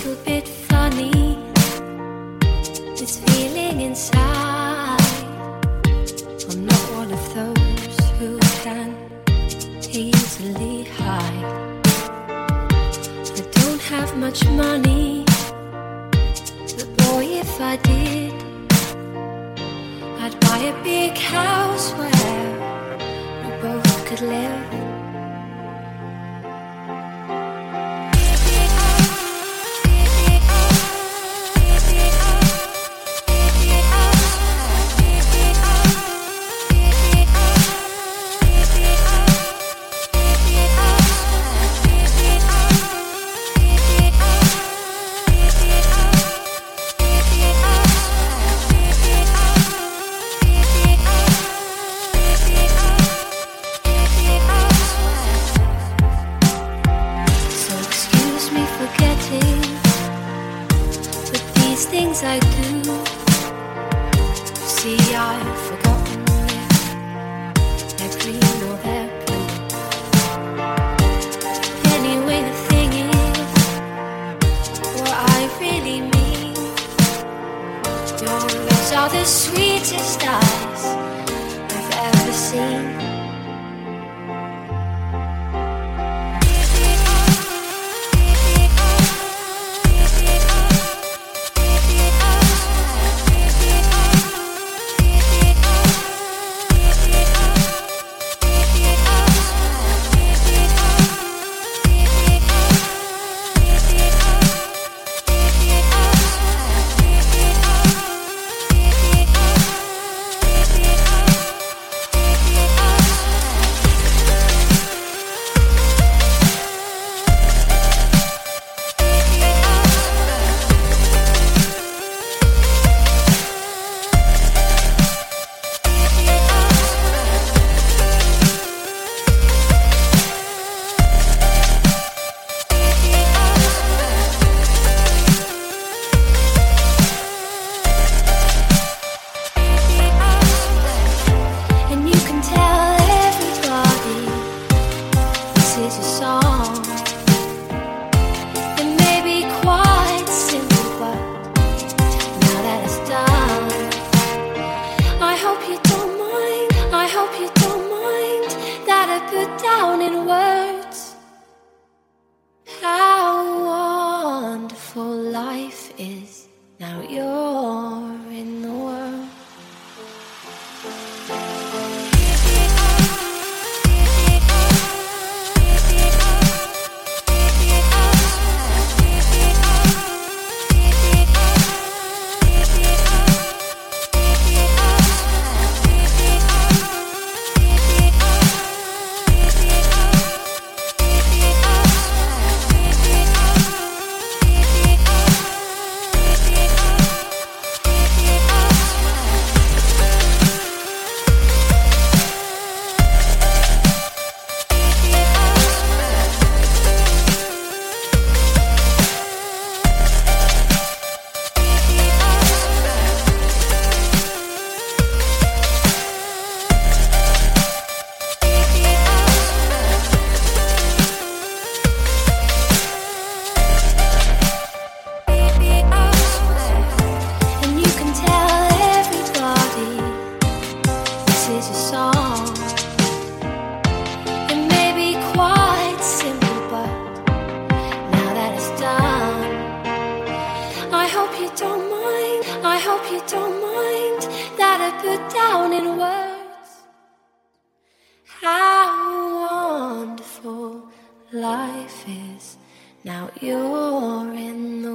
little bit funny, this feeling inside. I'm not one of those who can easily hide. I don't have much money, but boy, if I did, I'd buy a big house where we both could live. Things I do, see, I've forgotten if they're green or they're blue. Anyway, the thing is, what I really mean, your lips are the sweetest eyes I've ever seen. Put down in words how wonderful life is. Now you're in the world. I hope you don't mind that I put down in words how wonderful life is. Now you're in the